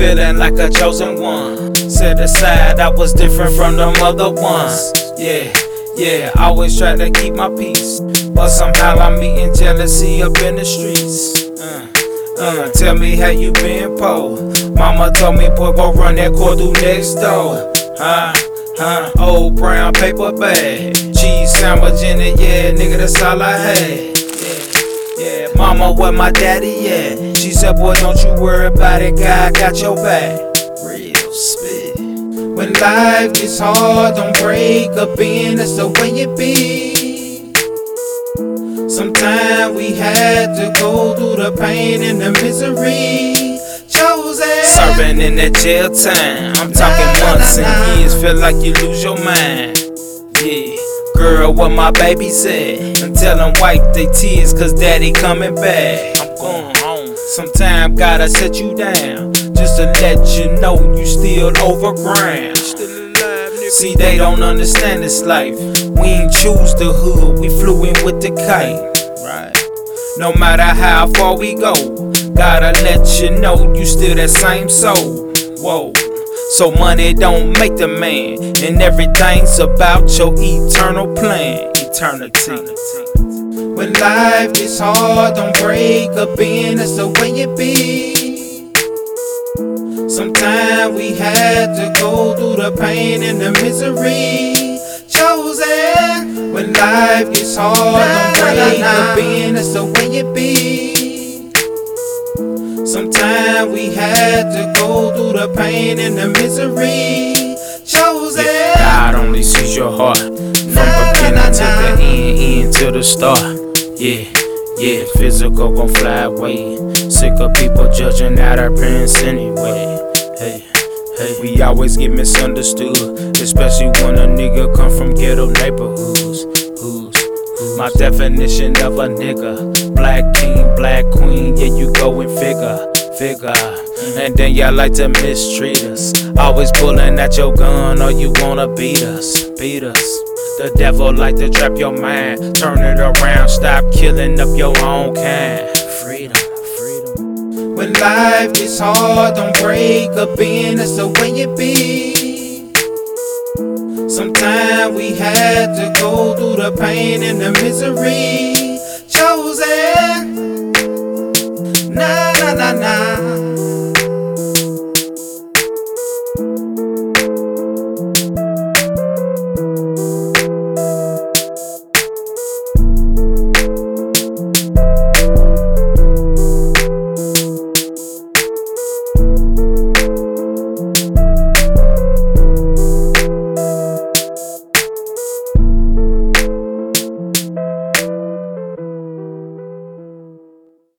feeling like a chosen one. Set aside, I was different from them other ones. Yeah, always try to keep my peace, but somehow I'm meeting jealousy up in the streets. Tell me how you been, po. Mama told me, boy, go run that core through next door. Old brown paper bag, cheese sandwich in it, yeah, nigga, that's all I had. Yeah, mama, where my daddy at? She said, boy, don't you worry about it, God got your back. Real spit. When life gets hard, don't break up in, that's the way it be. Sometimes we had to go through the pain and the misery. Chosen. Serving in that jail time, I'm talking months and years, feel like you lose your mind. Yeah, girl, what my baby said, and tell them wipe they tears, cause daddy coming back. I'm going home. Sometimes gotta set you down, just to let you know you still overground. See, they don't understand this life. We ain't choose the hood, we flew in with the kite. Right. No matter how far we go, gotta let you know you still that same soul. Whoa. So money don't make the man, and everything's about your eternal plan. Eternity. When life gets hard, don't break up in, that's the way it be. Sometimes we had to go through the pain and the misery. Chosen. When life gets hard, don't break up in, that's the way it be. Sometimes we had to go through the pain and the misery. Chosen. God only sees your heart, from beginning to the end to the start. Yeah, physical gon' fly away. Sick of people judging out our parents anyway. Hey, we always get misunderstood, especially when a nigga come from ghetto neighborhoods. My definition of a nigga: black king, black queen, yeah, you go and figure. And then y'all like to mistreat us, always pulling at your gun, or you wanna beat us. The devil like to trap your mind, turn it around, stop killing up your own kind. Freedom. When life gets hard, don't break up in, that's the way it be. Sometimes we had to go through the pain and the misery. Chosen.